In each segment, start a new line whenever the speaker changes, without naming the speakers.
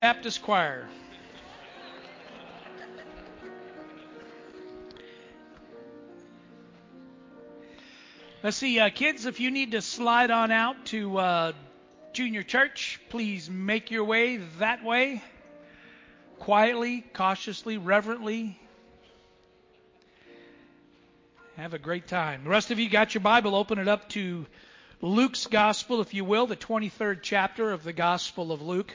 Baptist choir. Let's see, kids, if you need to slide on out to junior church, please make your way that way. Quietly, cautiously, reverently. Have a great time. The rest of you got your Bible, open it up to Luke's Gospel, if you will, the 23rd chapter of the Gospel of Luke.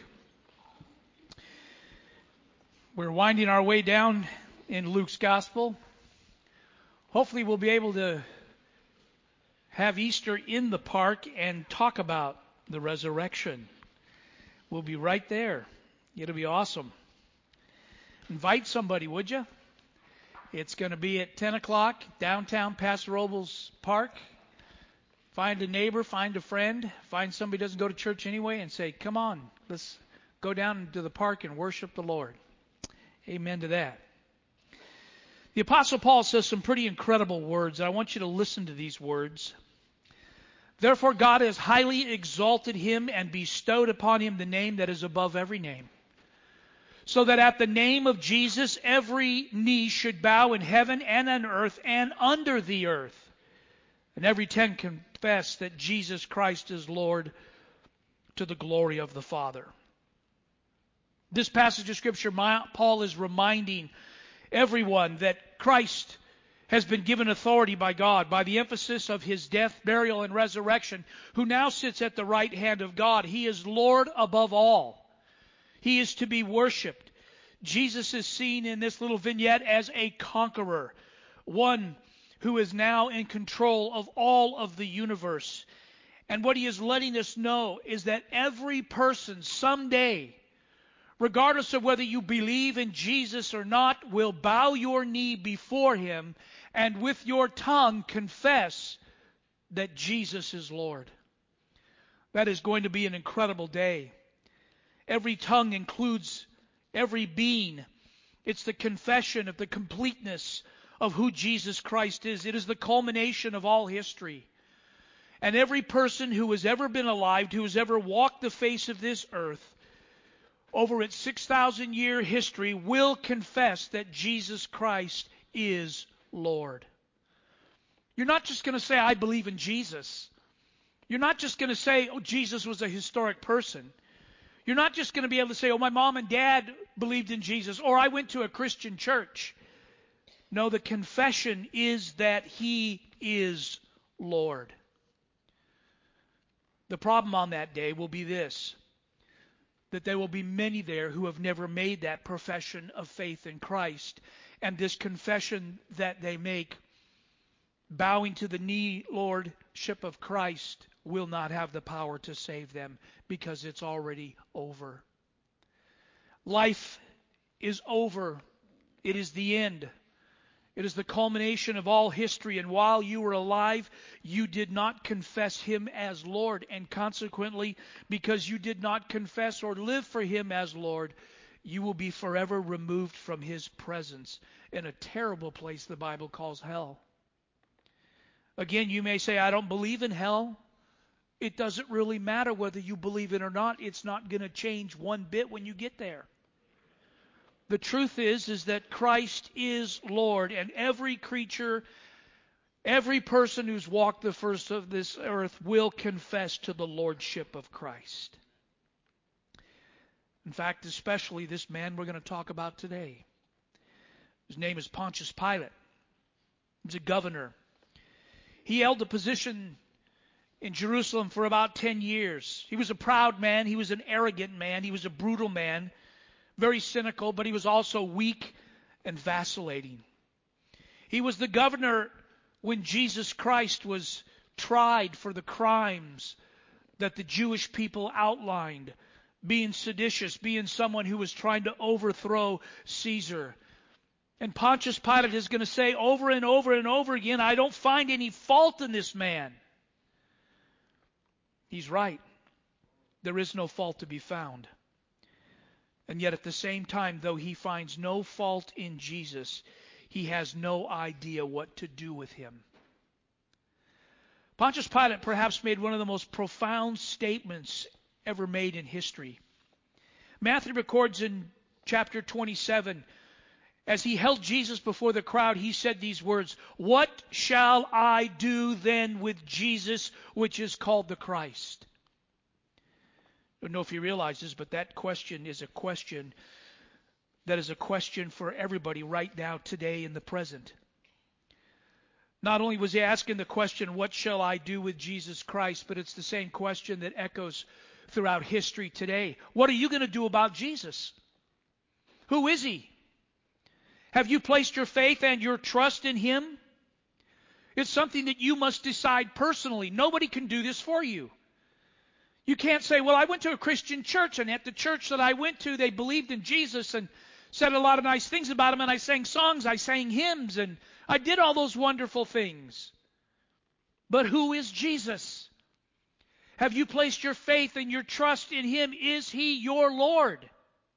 We're winding our way down in Luke's Gospel. Hopefully we'll be able to have Easter in the park and talk about the resurrection. We'll be right there. It'll be awesome. Invite somebody, would you? It's going to be at 10 o'clock, downtown Paso Robles Park. Find a neighbor, find a friend, find somebody who doesn't go to church anyway and say, come on, let's go down to the park and worship the Lord. Amen to that. The Apostle Paul says some pretty incredible words. I want you to listen to these words. Therefore God has highly exalted him and bestowed upon him the name that is above every name, so that at the name of Jesus every knee should bow in heaven and on earth and under the earth, and every tongue confess that Jesus Christ is Lord, to the glory of the Father. This passage of Scripture, Paul is reminding everyone that Christ has been given authority by God by the emphasis of his death, burial, and resurrection, who now sits at the right hand of God. He is Lord above all. He is to be worshiped. Jesus is seen in this little vignette as a conqueror, one who is now in control of all of the universe. And what he is letting us know is that every person someday, regardless of whether you believe in Jesus or not, will bow your knee before him and with your tongue confess that Jesus is Lord. That is going to be an incredible day. Every tongue includes every being. It's the confession of the completeness of who Jesus Christ is. It is the culmination of all history. And every person who has ever been alive, who has ever walked the face of this earth, over its 6,000-year history, will confess that Jesus Christ is Lord. You're not just going to say, I believe in Jesus. You're not just going to say, oh, Jesus was a historic person. You're not just going to be able to say, oh, my mom and dad believed in Jesus, or I went to a Christian church. No, the confession is that he is Lord. The problem on that day will be this, that there will be many there who have never made that profession of faith in Christ. And this confession that they make, bowing to the knee lordship of Christ, will not have the power to save them because it's already over. Life is over. It is the end. It is the culmination of all history. And while you were alive, you did not confess him as Lord. And consequently, because you did not confess or live for him as Lord, you will be forever removed from his presence in a terrible place the Bible calls hell. Again, you may say, I don't believe in hell. It doesn't really matter whether you believe it or not. It's not going to change one bit when you get there. The truth is that Christ is Lord, and every creature, every person who's walked the face of this earth will confess to the lordship of Christ. In fact, especially this man we're going to talk about today. His name is Pontius Pilate. He was a governor. He held the position in Jerusalem for about 10 years. He was a proud man. He was an arrogant man. He was a brutal man. Very cynical, but he was also weak and vacillating. He was the governor when Jesus Christ was tried for the crimes that the Jewish people outlined, being seditious, being someone who was trying to overthrow Caesar. And Pontius Pilate is going to say over and over and over again, I don't find any fault in this man. He's right. There is no fault to be found. And yet at the same time, though he finds no fault in Jesus, he has no idea what to do with him. Pontius Pilate perhaps made one of the most profound statements ever made in history. Matthew records in chapter 27, as he held Jesus before the crowd, he said these words, "What shall I do then with Jesus, which is called the Christ?" I don't know if he realizes, but that question is a question that is a question for everybody right now, today, in the present. Not only was he asking the question, what shall I do with Jesus Christ, but it's the same question that echoes throughout history today. What are you going to do about Jesus? Who is he? Have you placed your faith and your trust in him? It's something that you must decide personally. Nobody can do this for you. You can't say, well, I went to a Christian church, and at the church that I went to, they believed in Jesus and said a lot of nice things about him, and I sang songs, I sang hymns, and I did all those wonderful things. But who is Jesus? Have you placed your faith and your trust in him? Is he your Lord?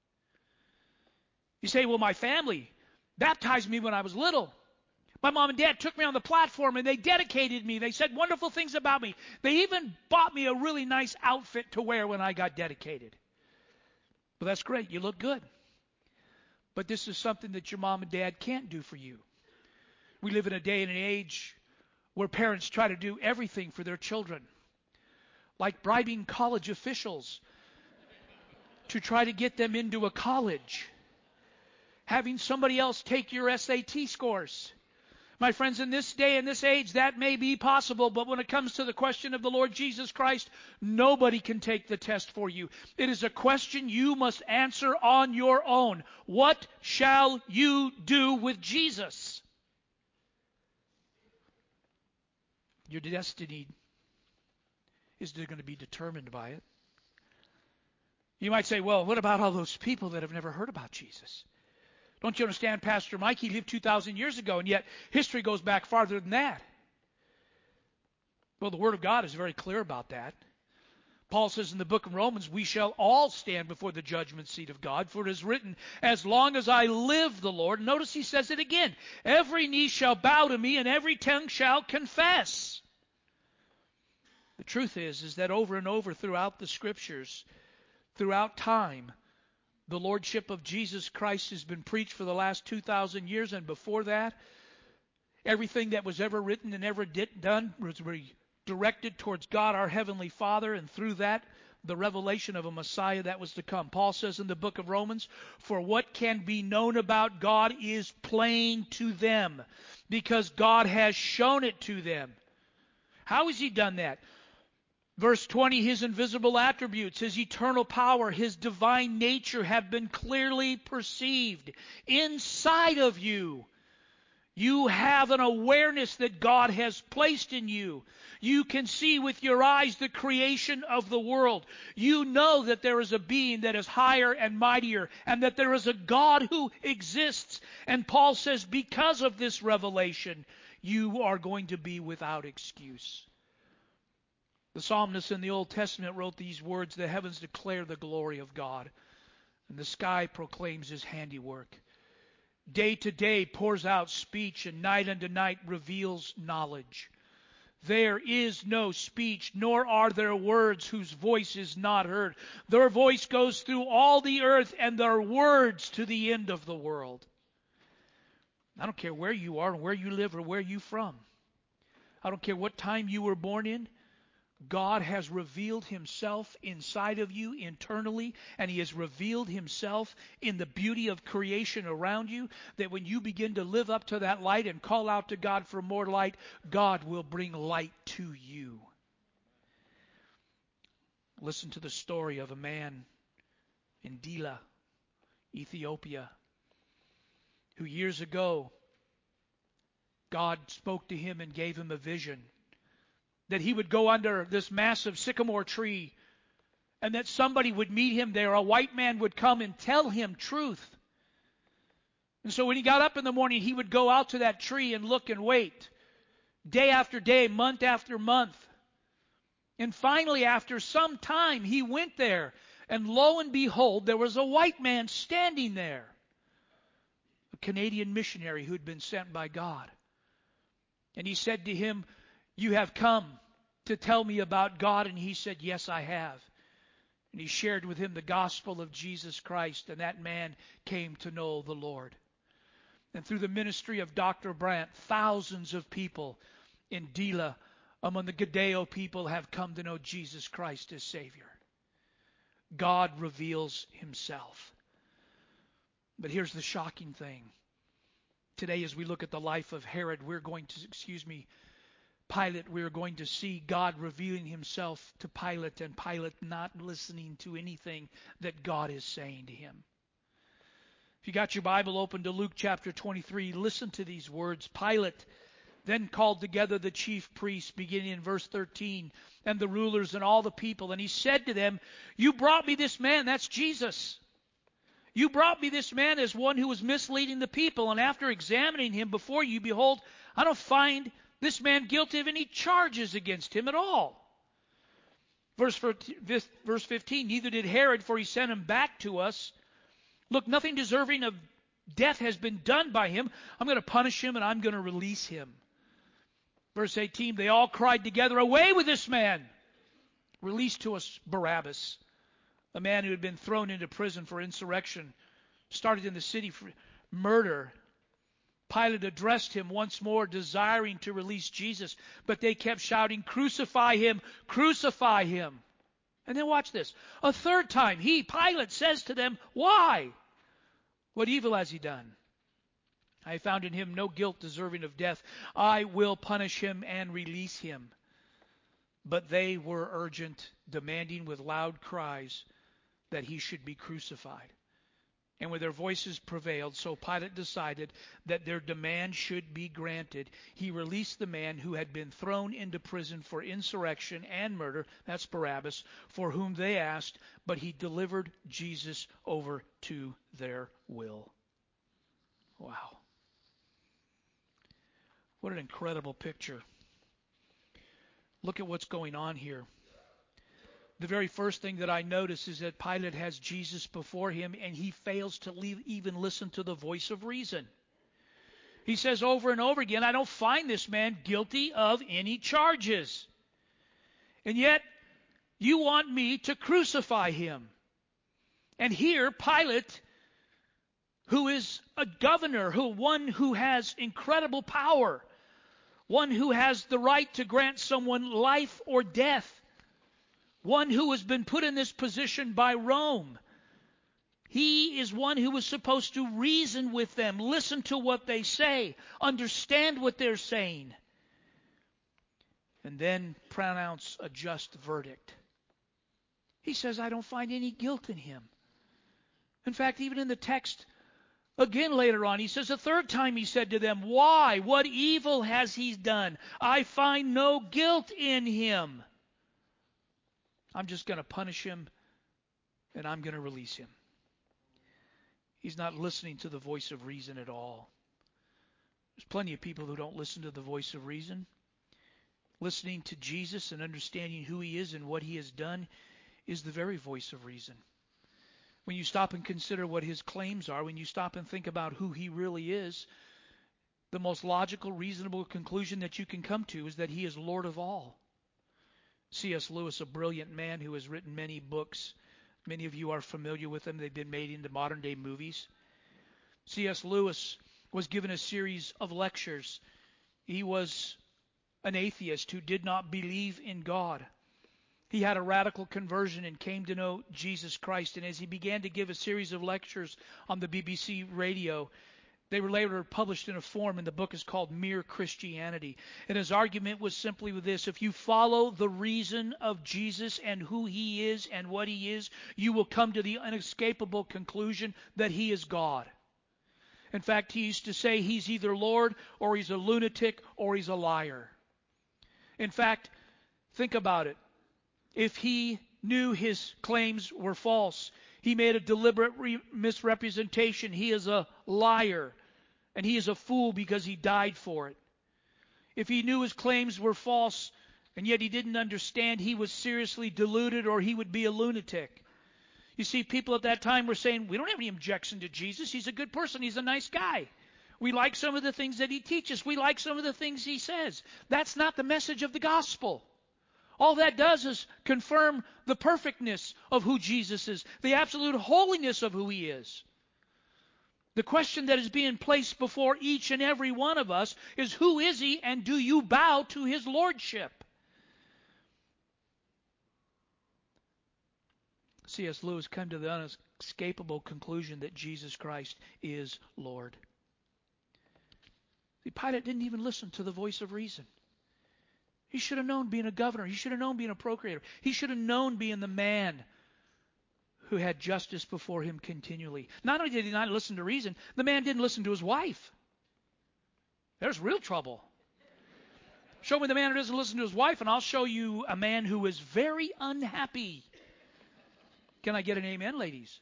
You say, well, my family baptized me when I was little. My mom and dad took me on the platform and they dedicated me. They said wonderful things about me. They even bought me a really nice outfit to wear when I got dedicated. Well, that's great. You look good. But this is something that your mom and dad can't do for you. We live in a day and an age where parents try to do everything for their children, like bribing college officials to try to get them into a college, having somebody else take your SAT scores. My friends, in this day and this age, that may be possible, but when it comes to the question of the Lord Jesus Christ, nobody can take the test for you. It is a question you must answer on your own. What shall you do with Jesus? Your destiny is going to be determined by it. You might say, well, what about all those people that have never heard about Jesus? Don't you understand, Pastor Mike? He lived 2,000 years ago, and yet history goes back farther than that. Well, the Word of God is very clear about that. Paul says in the book of Romans, we shall all stand before the judgment seat of God, for it is written, as long as I live, the Lord. Notice he says it again, every knee shall bow to me, and every tongue shall confess. The truth is that over and over throughout the Scriptures, throughout time, the Lordship of Jesus Christ has been preached for the last 2,000 years, and before that, everything that was ever written and ever done was directed towards God, our Heavenly Father, and through that, the revelation of a Messiah that was to come. Paul says in the book of Romans, for what can be known about God is plain to them, because God has shown it to them. How has he done that? Verse 20, his invisible attributes, his eternal power, his divine nature have been clearly perceived inside of you. You have an awareness that God has placed in you. You can see with your eyes the creation of the world. You know that there is a being that is higher and mightier, and that there is a God who exists. And Paul says, because of this revelation, you are going to be without excuse. The psalmist in the Old Testament wrote these words, the heavens declare the glory of God, and the sky proclaims his handiwork. Day to day pours out speech, and night unto night reveals knowledge. There is no speech, nor are there words whose voice is not heard. Their voice goes through all the earth, and their words to the end of the world. I don't care where you are, where you live, or where you're from. I don't care what time you were born in. God has revealed himself inside of you internally, and he has revealed himself in the beauty of creation around you, that when you begin to live up to that light and call out to God for more light, God will bring light to you. Listen to the story of a man in Dila, Ethiopia, who years ago God spoke to him and gave him a vision that he would go under this massive sycamore tree, and that somebody would meet him there. A white man would come and tell him truth. And so when he got up in the morning, he would go out to that tree and look and wait, day after day, month after month. And finally, after some time, he went there, and lo and behold, there was a white man standing there, a Canadian missionary who had been sent by God. And he said to him, you have come to tell me about God? And he said, yes, I have. And he shared with him the gospel of Jesus Christ, and that man came to know the Lord. And through the ministry of Dr. Brandt, thousands of people in Dila, among the Gadeo people, have come to know Jesus Christ as Savior. God reveals himself. But here's the shocking thing. Today, as we look at the life of Herod, Pilate, we're going to see God revealing himself to Pilate, and Pilate not listening to anything that God is saying to him. If you got your Bible open to Luke chapter 23, listen to these words. Pilate then called together the chief priests, beginning in verse 13, and the rulers and all the people, and he said to them, "You brought me this man," that's Jesus. "You brought me this man as one who was misleading the people, and after examining him before you, behold, I don't find this man guilty of any charges against him at all." Verse 15, "Neither did Herod, for he sent him back to us. Look, nothing deserving of death has been done by him. I'm going to punish him and I'm going to release him." Verse 18, "They all cried together, 'Away with this man! Release to us Barabbas,' a man who had been thrown into prison for insurrection, started in the city for murder." Pilate addressed him once more, desiring to release Jesus, but they kept shouting, "Crucify him! Crucify him!" And then watch this. A third time, Pilate, says to them, "Why? What evil has he done? I found in him no guilt deserving of death. I will punish him and release him." But they were urgent, demanding with loud cries that he should be crucified. And when their voices prevailed, so Pilate decided that their demand should be granted. He released the man who had been thrown into prison for insurrection and murder, that's Barabbas, for whom they asked, but he delivered Jesus over to their will. Wow. What an incredible picture. Look at what's going on here. The very first thing that I notice is that Pilate has Jesus before him, and he fails to even listen to the voice of reason. He says over and over again, "I don't find this man guilty of any charges. And yet, you want me to crucify him." And here, Pilate, who is a governor, one who has incredible power, one who has the right to grant someone life or death, one who has been put in this position by Rome. He is one who was supposed to reason with them, listen to what they say, understand what they're saying, and then pronounce a just verdict. He says, "I don't find any guilt in him." In fact, even in the text, again later on, he says, a third time he said to them, "Why? What evil has he done? I find no guilt in him. I'm just going to punish him and I'm going to release him." He's not listening to the voice of reason at all. There's plenty of people who don't listen to the voice of reason. Listening to Jesus and understanding who he is and what he has done is the very voice of reason. When you stop and consider what his claims are, when you stop and think about who he really is, the most logical, reasonable conclusion that you can come to is that he is Lord of all. C.S. Lewis, a brilliant man who has written many books. Many of you are familiar with them. They've been made into modern-day movies. C.S. Lewis was given a series of lectures. He was an atheist who did not believe in God. He had a radical conversion and came to know Jesus Christ. And as he began to give a series of lectures on the BBC radio, they were later published in a form, and the book is called Mere Christianity. And his argument was simply with this: if you follow the reason of Jesus and who he is and what he is, you will come to the inescapable conclusion that he is God. In fact, he used to say he's either Lord, or he's a lunatic, or he's a liar. In fact, think about it. If he knew his claims were false, he made a deliberate misrepresentation, he is a liar, and he is a fool because he died for it. If he knew his claims were false, and yet he didn't understand, he was seriously deluded, or he would be a lunatic. You see, people at that time were saying, "We don't have any objection to Jesus. He's a good person. He's a nice guy. We like some of the things that he teaches. We like some of the things he says." That's not the message of the gospel. All that does is confirm the perfectness of who Jesus is, the absolute holiness of who he is. The question that is being placed before each and every one of us is, who is he, and do you bow to his lordship? C.S. Lewis came to the unescapable conclusion that Jesus Christ is Lord. See, Pilate didn't even listen to the voice of reason. He should have known being a governor. He should have known being a procurator. He should have known being the man who had justice before him continually. Not only did he not listen to reason, the man didn't listen to his wife. There's real trouble. Show me the man who doesn't listen to his wife, and I'll show you a man who is very unhappy. Can I get an amen, ladies?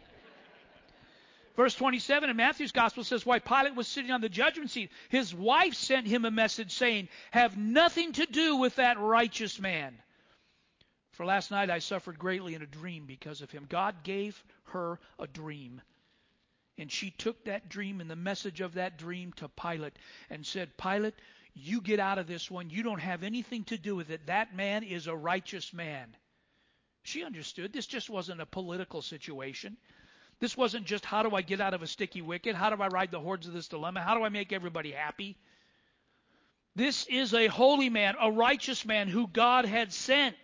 Verse 27 in Matthew's Gospel says, while Pilate was sitting on the judgment seat, his wife sent him a message saying, have nothing to do with that righteous man. For last night I suffered greatly in a dream because of him. God gave her a dream. And she took that dream and the message of that dream to Pilate and said, Pilate, you get out of this one. You don't have anything to do with it. That man is a righteous man. She understood this just wasn't a political situation. This wasn't just, how do I get out of a sticky wicket? How do I ride the hordes of this dilemma? How do I make everybody happy? This is a holy man, a righteous man who God had sent.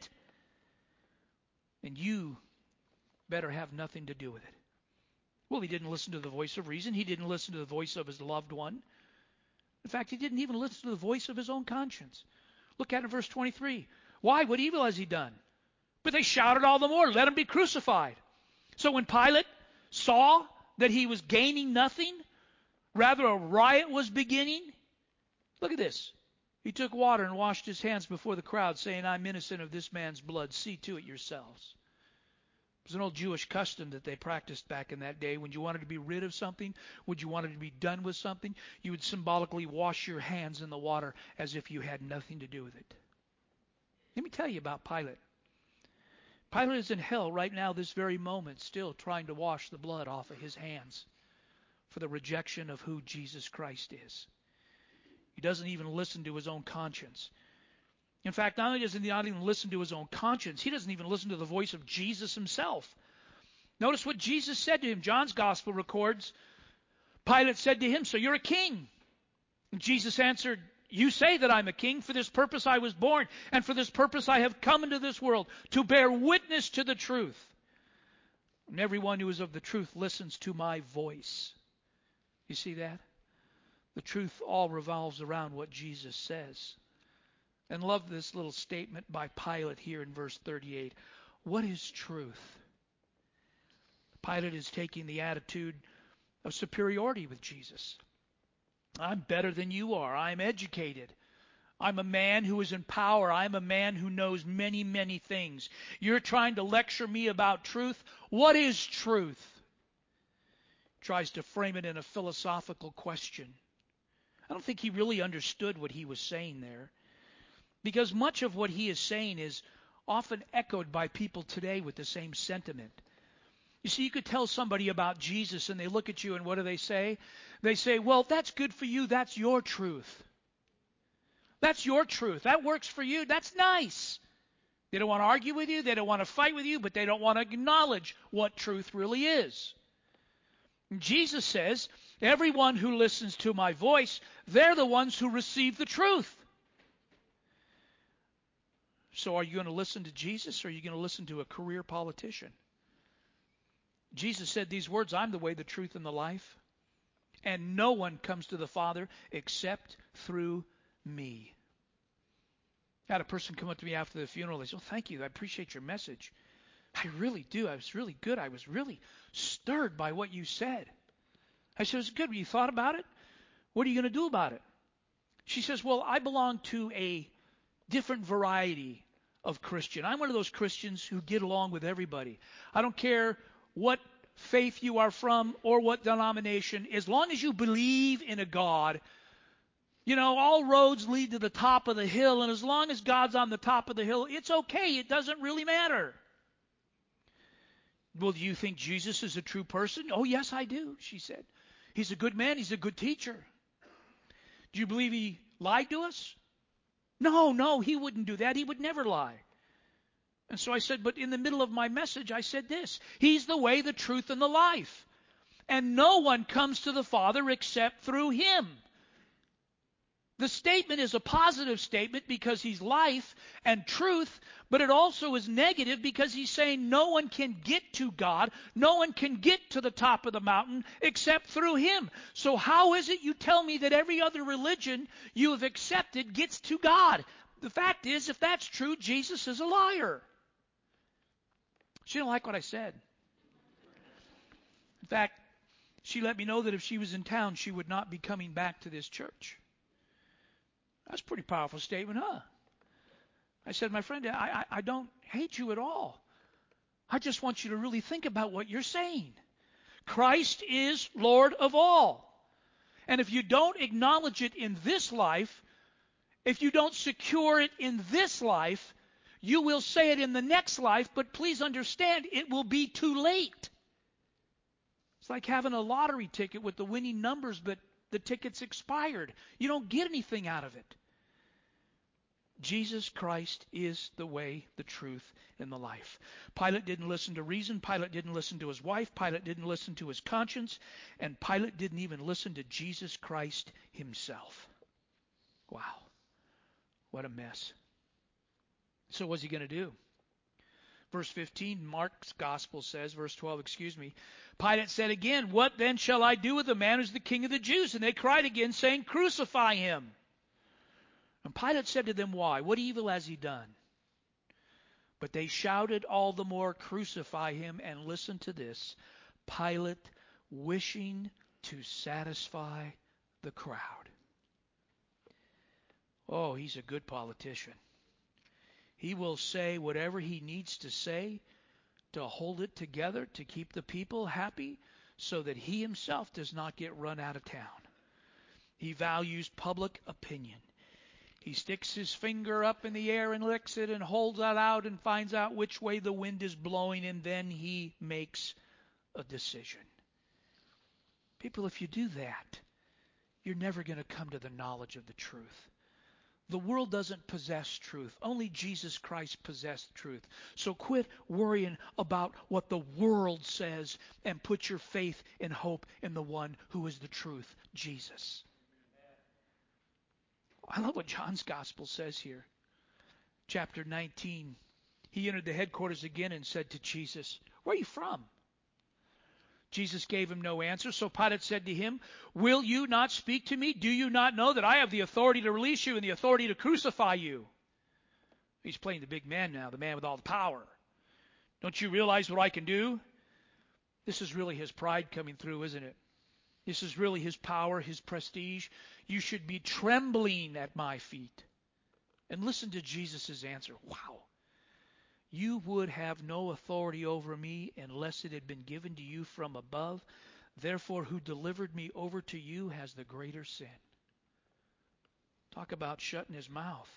And you better have nothing to do with it. Well, he didn't listen to the voice of reason. He didn't listen to the voice of his loved one. In fact, he didn't even listen to the voice of his own conscience. Look at it in verse 23. Why? What evil has he done? But they shouted all the more, let him be crucified. So when Pilate saw that he was gaining nothing, rather a riot was beginning, look at this. He took water and washed his hands before the crowd, saying, I'm innocent of this man's blood. See to it yourselves. It was an old Jewish custom that they practiced back in that day. When you wanted to be rid of something, when you wanted to be done with something, you would symbolically wash your hands in the water as if you had nothing to do with it. Let me tell you about Pilate. Pilate is in hell right now, this very moment, still trying to wash the blood off of his hands for the rejection of who Jesus Christ is. He doesn't even listen to his own conscience. In fact, not only does he not even listen to his own conscience, he doesn't even listen to the voice of Jesus himself. Notice what Jesus said to him. John's Gospel records, Pilate said to him, so you're a king. And Jesus answered, you say that I'm a king. For this purpose I was born, and for this purpose I have come into this world, to bear witness to the truth. And everyone who is of the truth listens to my voice. You see that? The truth all revolves around what Jesus says. And love this little statement by Pilate here in verse 38. What is truth? Pilate is taking the attitude of superiority with Jesus. I'm better than you are. I'm educated. I'm a man who is in power. I'm a man who knows many, many things. You're trying to lecture me about truth. What is truth? Tries to frame it in a philosophical question. I don't think he really understood what he was saying there, because much of what he is saying is often echoed by people today with the same sentiment. You see, you could tell somebody about Jesus and they look at you and what do they say? They say, well, that's good for you. That's your truth. That's your truth. That works for you. That's nice. They don't want to argue with you. They don't want to fight with you, but they don't want to acknowledge what truth really is. And Jesus says, everyone who listens to my voice, they're the ones who receive the truth. So are you going to listen to Jesus, or are you going to listen to a career politician? Jesus said these words, I'm the way, the truth, and the life. And no one comes to the Father except through me. I had a person come up to me after the funeral. They said, oh, thank you. I appreciate your message. I really do. I was really good. I was really stirred by what you said. I said, it's good. You thought about it? What are you going to do about it? She says, well, I belong to a different variety of Christian. I'm one of those Christians who get along with everybody. I don't care what faith you are from or what denomination. As long as you believe in a God, you know, all roads lead to the top of the hill, and as long as God's on the top of the hill, it's okay. It doesn't really matter. Well, do you think Jesus is a true person? Oh, yes, I do, she said. He's a good man. He's a good teacher. Do you believe he lied to us? No, he wouldn't do that. He would never lie. And so I said, but in the middle of my message, I said this: He's the way, the truth, and the life. And no one comes to the Father except through Him. The statement is a positive statement because He's life and truth, but it also is negative because He's saying no one can get to God, no one can get to the top of the mountain except through Him. So how is it you tell me that every other religion you have accepted gets to God? The fact is, if that's true, Jesus is a liar. She didn't like what I said. In fact, she let me know that if she was in town, she would not be coming back to this church. That's a pretty powerful statement, huh? I said, my friend, I don't hate you at all. I just want you to really think about what you're saying. Christ is Lord of all. And if you don't acknowledge it in this life, if you don't secure it in this life, you will say it in the next life, but please understand, it will be too late. It's like having a lottery ticket with the winning numbers, but the ticket's expired. You don't get anything out of it. Jesus Christ is the way, the truth, and the life. Pilate didn't listen to reason. Pilate didn't listen to his wife. Pilate didn't listen to his conscience. And Pilate didn't even listen to Jesus Christ himself. Wow. What a mess. So what's he going to do? Verse 15, Mark's gospel says, verse 12, Pilate said again, what then shall I do with the man who's the king of the Jews? And they cried again, saying, crucify him. And Pilate said to them, why? What evil has he done? But they shouted all the more, crucify him. And listen to this, Pilate wishing to satisfy the crowd. Oh, he's a good politician. He will say whatever he needs to say to hold it together, to keep the people happy, so that he himself does not get run out of town. He values public opinion. He sticks his finger up in the air and licks it and holds it out and finds out which way the wind is blowing, and then he makes a decision. People, if you do that, you're never going to come to the knowledge of the truth. The world doesn't possess truth. Only Jesus Christ possessed truth. So quit worrying about what the world says and put your faith and hope in the one who is the truth, Jesus. I love what John's gospel says here. Chapter 19. He entered the headquarters again and said to Jesus, where are you from? Jesus gave him no answer, so Pilate said to him, will you not speak to me? Do you not know that I have the authority to release you and the authority to crucify you? He's playing the big man now, the man with all the power. Don't you realize what I can do? This is really his pride coming through, isn't it? This is really his power, his prestige. You should be trembling at my feet. And listen to Jesus' answer. Wow. You would have no authority over me unless it had been given to you from above. Therefore, who delivered me over to you has the greater sin. Talk about shutting his mouth.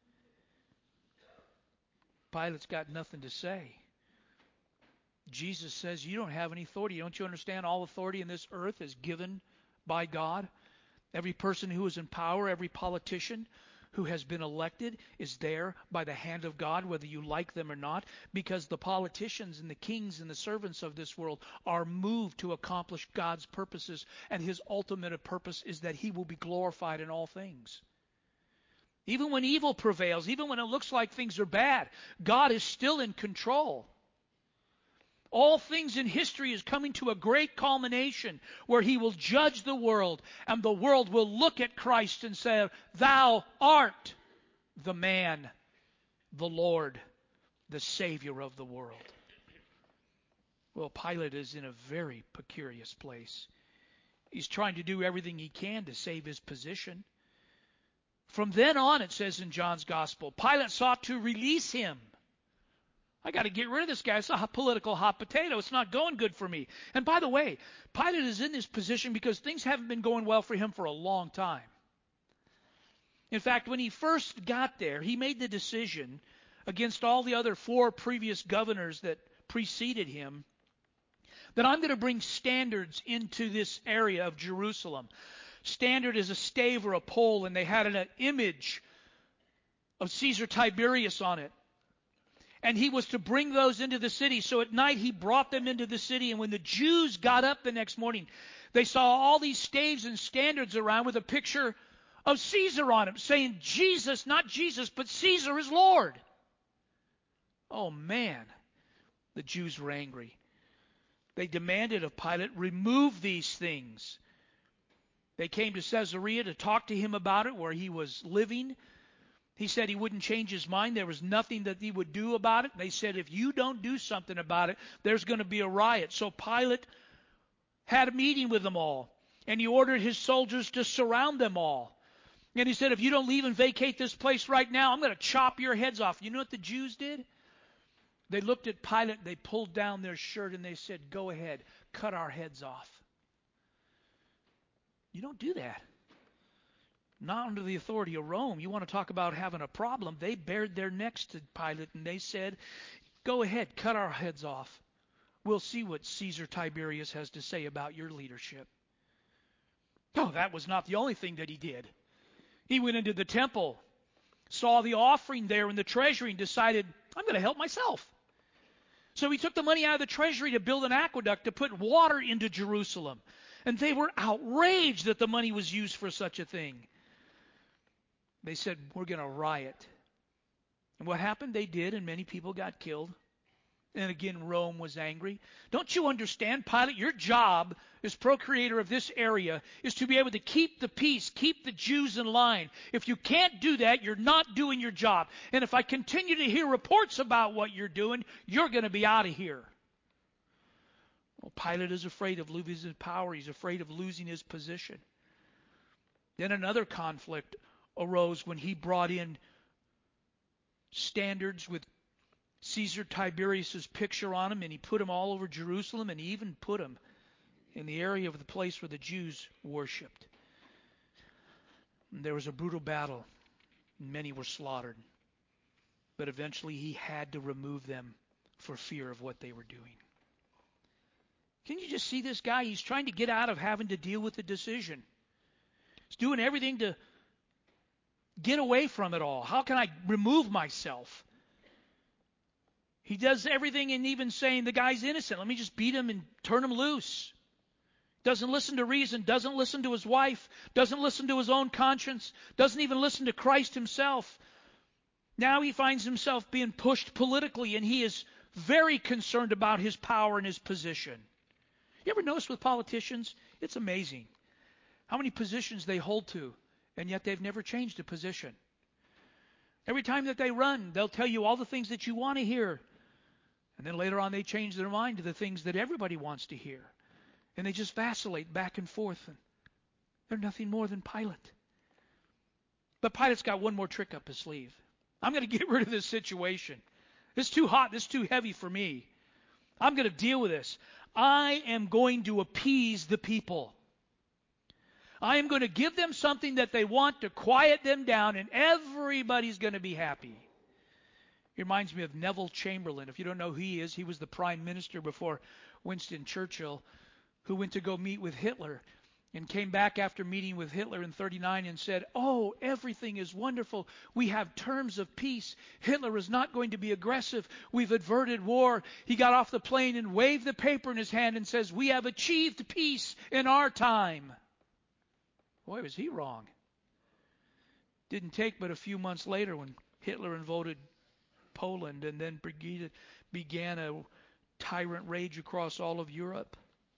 Pilate's got nothing to say. Jesus says, you don't have any authority. Don't you understand all authority in this earth is given by God? Every person who is in power, every politician who has been elected is there by the hand of God, whether you like them or not, because the politicians and the kings and the servants of this world are moved to accomplish God's purposes, and his ultimate purpose is that he will be glorified in all things. Even when evil prevails, even when it looks like things are bad, God is still in control. All things in history is coming to a great culmination where he will judge the world, and the world will look at Christ and say, thou art the man, the Lord, the Savior of the world. Well, Pilate is in a very precarious place. He's trying to do everything he can to save his position. From then on, it says in John's Gospel, Pilate sought to release him. I got to get rid of this guy. It's a political hot potato. It's not going good for me. And by the way, Pilate is in this position because things haven't been going well for him for a long time. In fact, when he first got there, he made the decision against all the other 4 previous governors that preceded him that I'm going to bring standards into this area of Jerusalem. Standard is a stave or a pole, and they had an image of Caesar Tiberius on it. And he was to bring those into the city. So at night he brought them into the city. And when the Jews got up the next morning, they saw all these staves and standards around with a picture of Caesar on them, saying Jesus, not Jesus, but Caesar is Lord. Oh man, the Jews were angry. They demanded of Pilate, remove these things. They came to Caesarea to talk to him about it, where he was living. He said he wouldn't change his mind. There was nothing that he would do about it. They said, if you don't do something about it, there's going to be a riot. So Pilate had a meeting with them all, and he ordered his soldiers to surround them all. And he said, if you don't leave and vacate this place right now, I'm going to chop your heads off. You know what the Jews did? They looked at Pilate, they pulled down their shirt, and they said, go ahead, cut our heads off. You don't do that. Not under the authority of Rome. You want to talk about having a problem. They bared their necks to Pilate, and they said, go ahead, cut our heads off. We'll see what Caesar Tiberius has to say about your leadership. Oh, that was not the only thing that he did. He went into the temple, saw the offering there in the treasury, and decided, I'm going to help myself. So he took the money out of the treasury to build an aqueduct to put water into Jerusalem. And they were outraged that the money was used for such a thing. They said, we're going to riot. And what happened? They did, and many people got killed. And again, Rome was angry. Don't you understand, Pilate? Your job as procurator of this area is to be able to keep the peace, keep the Jews in line. If you can't do that, you're not doing your job. And if I continue to hear reports about what you're doing, you're going to be out of here. Well, Pilate is afraid of losing his power. He's afraid of losing his position. Then another conflict arose when he brought in standards with Caesar Tiberius' picture on them, and he put them all over Jerusalem, and he even put them in the area of the place where the Jews worshipped. And there was a brutal battle, and many were slaughtered. But eventually he had to remove them for fear of what they were doing. Can you just see this guy? He's trying to get out of having to deal with the decision. He's doing everything to get away from it all. How can I remove myself? He does everything, and even saying the guy's innocent. Let me just beat him and turn him loose. Doesn't listen to reason, doesn't listen to his wife, doesn't listen to his own conscience, doesn't even listen to Christ himself. Now he finds himself being pushed politically, and he is very concerned about his power and his position. You ever notice with politicians? It's amazing how many positions they hold to, and yet they've never changed a position. Every time that they run, they'll tell you all the things that you want to hear. And then later on they change their mind to the things that everybody wants to hear. And they just vacillate back and forth. And they're nothing more than Pilate. But Pilate's got one more trick up his sleeve. I'm going to get rid of this situation. This is too hot. This is too heavy for me. I'm going to deal with this. I am going to appease the people. I am going to give them something that they want to quiet them down, and everybody's going to be happy. It reminds me of Neville Chamberlain. If you don't know who he is, he was the prime minister before Winston Churchill, who went to go meet with Hitler and came back after meeting with Hitler in 1939 and said, oh, everything is wonderful. We have terms of peace. Hitler is not going to be aggressive. We've averted war. He got off the plane and waved the paper in his hand and says, we have achieved peace in our time. Boy, was he wrong. Didn't take but a few months later when Hitler invaded Poland and then began a tyrant rage across all of Europe.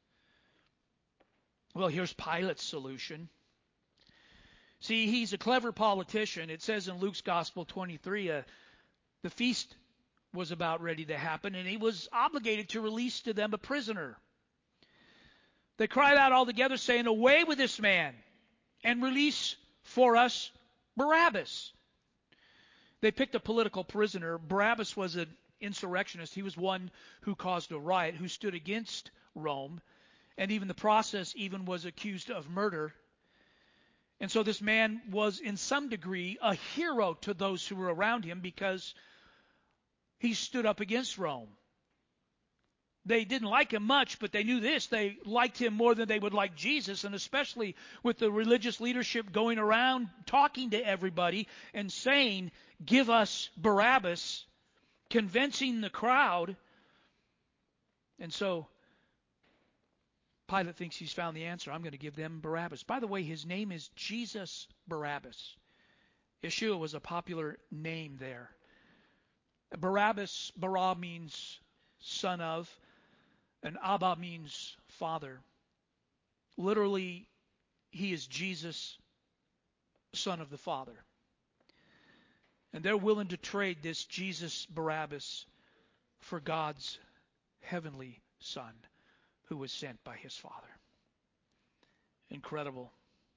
Well, here's Pilate's solution. See, he's a clever politician. It says in Luke's Gospel 23, the feast was about ready to happen, and he was obligated to release to them a prisoner. They cried out all together, saying, away with this man, and release for us Barabbas. They picked a political prisoner. Barabbas was an insurrectionist. He was one who caused a riot, who stood against Rome, and even the process even was accused of murder. And so this man was in some degree a hero to those who were around him because he stood up against Rome. They didn't like him much, but they knew this. They liked him more than they would like Jesus, and especially with the religious leadership going around talking to everybody and saying, give us Barabbas, convincing the crowd. And so Pilate thinks he's found the answer. I'm going to give them Barabbas. By the way, his name is Jesus Barabbas. Yeshua was a popular name there. Barabbas, bara means son of, and Abba means father. Literally, he is Jesus, son of the Father. And they're willing to trade this Jesus Barabbas for God's heavenly Son, who was sent by his Father. Incredible.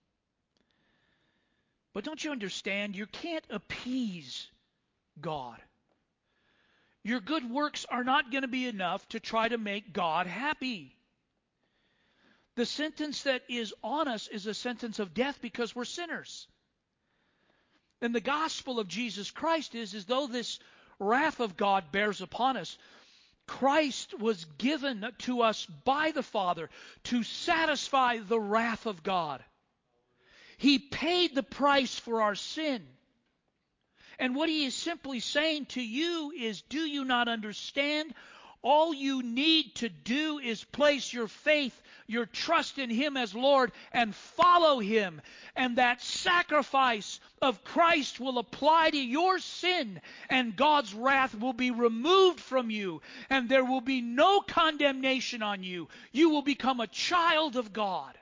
But don't you understand? You can't appease God. Your good works are not going to be enough to try to make God happy. The sentence that is on us is a sentence of death because we're sinners. And the gospel of Jesus Christ is as though this wrath of God bears upon us. Christ was given to us by the Father to satisfy the wrath of God. He paid the price for our sin. And what he is simply saying to you is, do you not understand? All you need to do is place your faith, your trust in him as Lord, and follow him. And that sacrifice of Christ will apply to your sin, and God's wrath will be removed from you, and there will be no condemnation on you. You will become a child of God.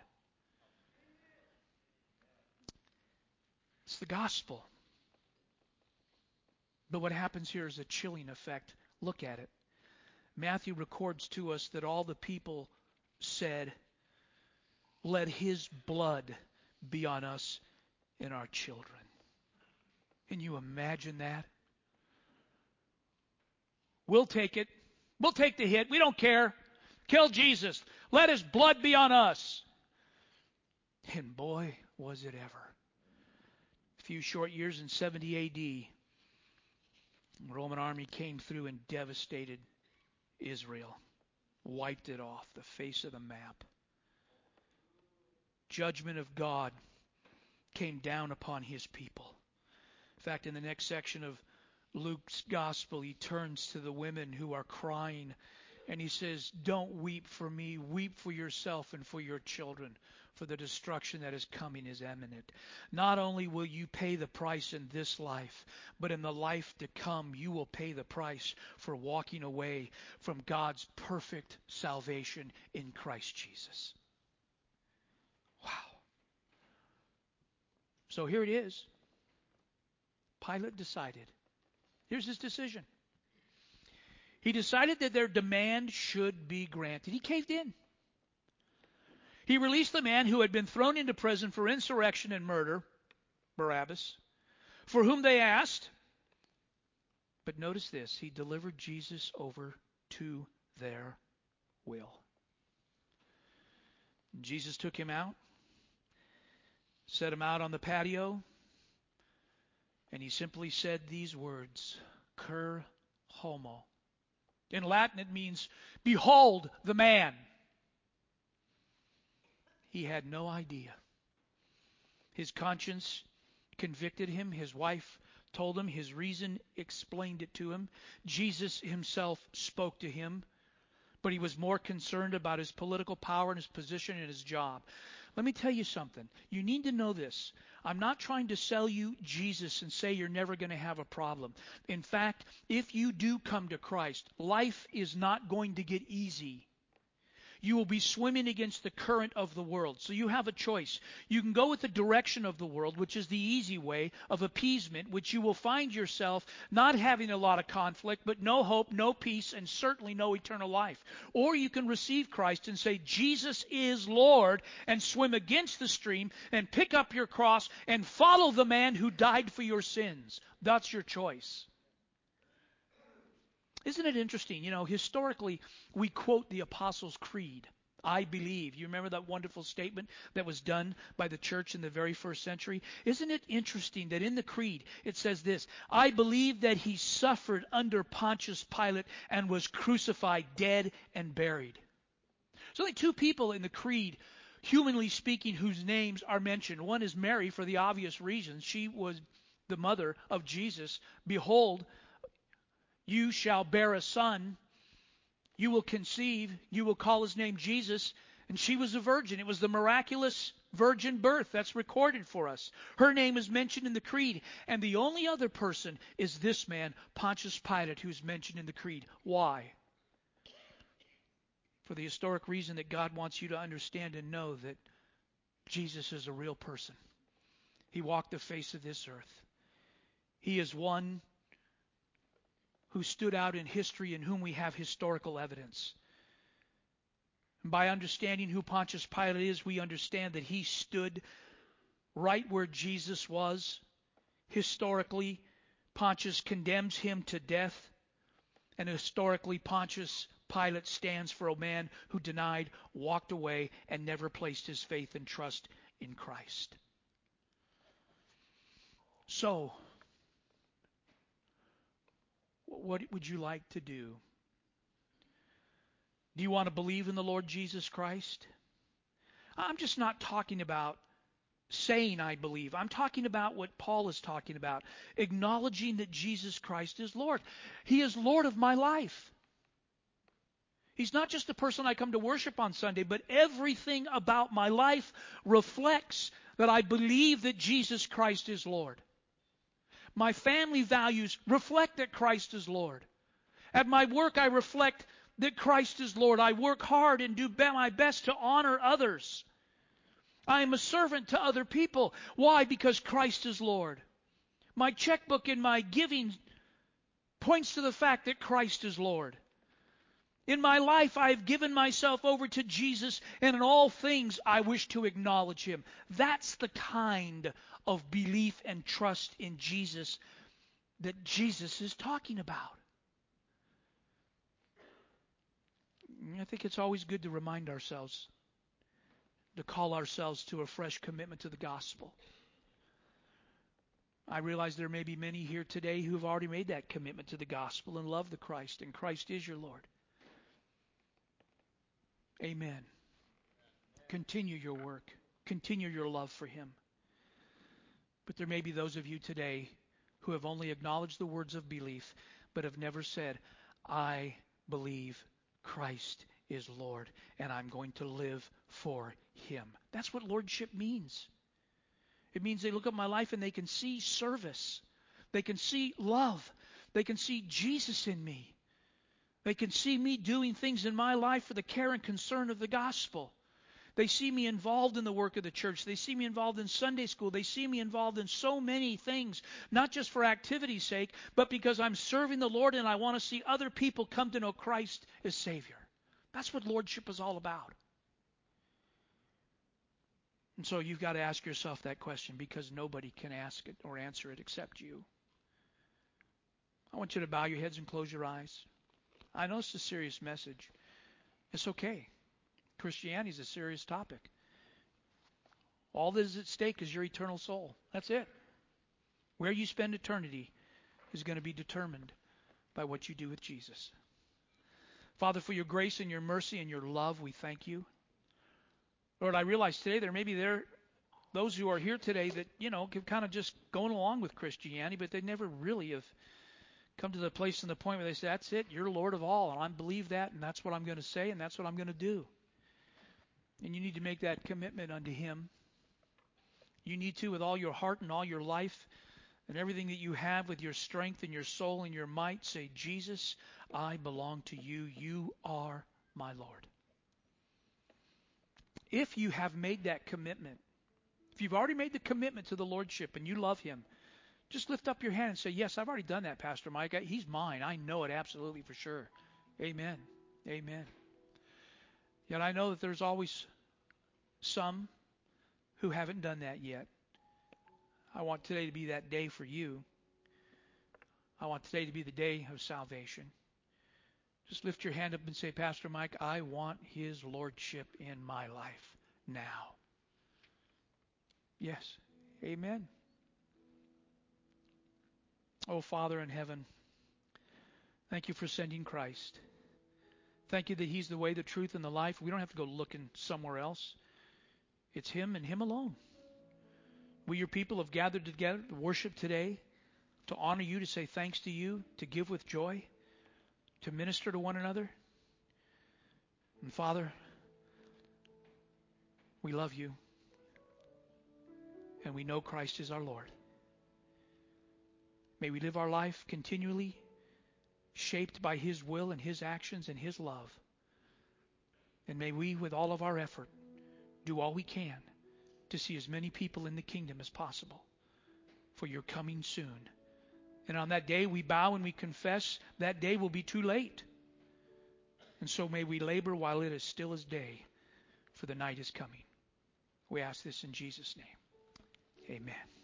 It's the gospel. But what happens here is a chilling effect. Look at it. Matthew records to us that all the people said, let his blood be on us and our children. Can you imagine that? We'll take it. We'll take the hit. We don't care. Kill Jesus. Let his blood be on us. And boy, was it ever. A few short years in 70 A.D., the Roman army came through and devastated Israel, wiped it off the face of the map. Judgment of God came down upon his people. In fact, in the next section of Luke's gospel, he turns to the women who are crying and he says, don't weep for me, weep for yourself and for your children, for the destruction that is coming is imminent. Not only will you pay the price in this life, but in the life to come, you will pay the price for walking away from God's perfect salvation in Christ Jesus. Wow. So here it is. Pilate decided. Here's his decision. He decided that their demand should be granted. He caved in. He released the man who had been thrown into prison for insurrection and murder, Barabbas, for whom they asked. But notice this, he delivered Jesus over to their will. Jesus took him out, set him out on the patio, and he simply said these words, cur homo. In Latin it means, behold the man. He had no idea. His conscience convicted him. His wife told him. His reason explained it to him. Jesus himself spoke to him. But he was more concerned about his political power and his position and his job. Let me tell you something. You need to know this. I'm not trying to sell you Jesus and say you're never going to have a problem. In fact, if you do come to Christ, life is not going to get easy. You will be swimming against the current of the world. So you have a choice. You can go with the direction of the world, which is the easy way of appeasement, which you will find yourself not having a lot of conflict, but no hope, no peace, and certainly no eternal life. Or you can receive Christ and say, Jesus is Lord, and swim against the stream and pick up your cross and follow the man who died for your sins. That's your choice. Isn't it interesting? You know, historically, we quote the Apostles' Creed. I believe. You remember that wonderful statement that was done by the church in the very first century? Isn't it interesting that in the creed it says this, I believe that he suffered under Pontius Pilate and was crucified, dead, and buried. There's only two people in the creed, humanly speaking, whose names are mentioned. One is Mary, for the obvious reasons. She was the mother of Jesus. Behold, you shall bear a son. You will conceive. You will call his name Jesus. And she was a virgin. It was the miraculous virgin birth that's recorded for us. Her name is mentioned in the creed. And the only other person is this man, Pontius Pilate, who's mentioned in the creed. Why? For the historic reason that God wants you to understand and know that Jesus is a real person. He walked the face of this earth. He is one who stood out in history and whom we have historical evidence. And by understanding who Pontius Pilate is, we understand that he stood right where Jesus was. Historically, Pontius condemns him to death. And historically, Pontius Pilate stands for a man who denied, walked away, and never placed his faith and trust in Christ. So, what would you like to do? Do you want to believe in the Lord Jesus Christ? I'm just not talking about saying I believe. I'm talking about what Paul is talking about. Acknowledging that Jesus Christ is Lord. He is Lord of my life. He's not just the person I come to worship on Sunday, but everything about my life reflects that I believe that Jesus Christ is Lord. My family values reflect that Christ is Lord. At my work, I reflect that Christ is Lord. I work hard and do my best to honor others. I am a servant to other people. Why? Because Christ is Lord. My checkbook and my giving points to the fact that Christ is Lord. In my life, I have given myself over to Jesus, and in all things, I wish to acknowledge Him. That's the kind of belief and trust in Jesus that Jesus is talking about. I think it's always good to remind ourselves, to call ourselves to a fresh commitment to the gospel. I realize there may be many here today who have already made that commitment to the gospel and love the Christ, and Christ is your Lord. Amen. Continue your work. Continue your love for Him. But there may be those of you today who have only acknowledged the words of belief, but have never said, I believe Christ is Lord, and I'm going to live for Him. That's what lordship means. It means they look at my life and they can see service. They can see love. They can see Jesus in me. They can see me doing things in my life for the care and concern of the gospel. They see me involved in the work of the church. They see me involved in Sunday school. They see me involved in so many things, not just for activity's sake, but because I'm serving the Lord and I want to see other people come to know Christ as Savior. That's what lordship is all about. And so you've got to ask yourself that question, because nobody can ask it or answer it except you. I want you to bow your heads and close your eyes. I know it's a serious message. It's okay. Christianity is a serious topic. All that is at stake is your eternal soul. That's it. Where you spend eternity is going to be determined by what you do with Jesus. Father, for your grace and your mercy and your love, we thank you. Lord, I realize today there may be those who are here today that, can kind of just going along with Christianity, but they never really have come to the place and the point where they say, that's it, you're Lord of all, and I believe that, and that's what I'm going to say, and that's what I'm going to do. And you need to make that commitment unto Him. You need to, with all your heart and all your life and everything that you have, with your strength and your soul and your might, say, Jesus, I belong to you. You are my Lord. If you have made that commitment, if you've already made the commitment to the Lordship and you love Him, just lift up your hand and say, yes, I've already done that, Pastor Mike. He's mine. I know it absolutely for sure. Amen. Amen. Yet I know that there's always some who haven't done that yet. I want today to be that day for you. I want today to be the day of salvation. Just lift your hand up and say, Pastor Mike, I want His Lordship in my life now. Yes. Amen. Oh, Father in heaven, thank you for sending Christ. Thank you that He's the way, the truth, and the life. We don't have to go looking somewhere else. It's Him and Him alone. We, your people, have gathered together to worship today, to honor you, to say thanks to you, to give with joy, to minister to one another. And Father, we love you, and we know Christ is our Lord. May we live our life continually shaped by His will and His actions and His love. And may we, with all of our effort, do all we can to see as many people in the kingdom as possible, for you're coming soon. And on that day we bow and we confess that day will be too late. And so may we labor while it is still as day, for the night is coming. We ask this in Jesus' name. Amen.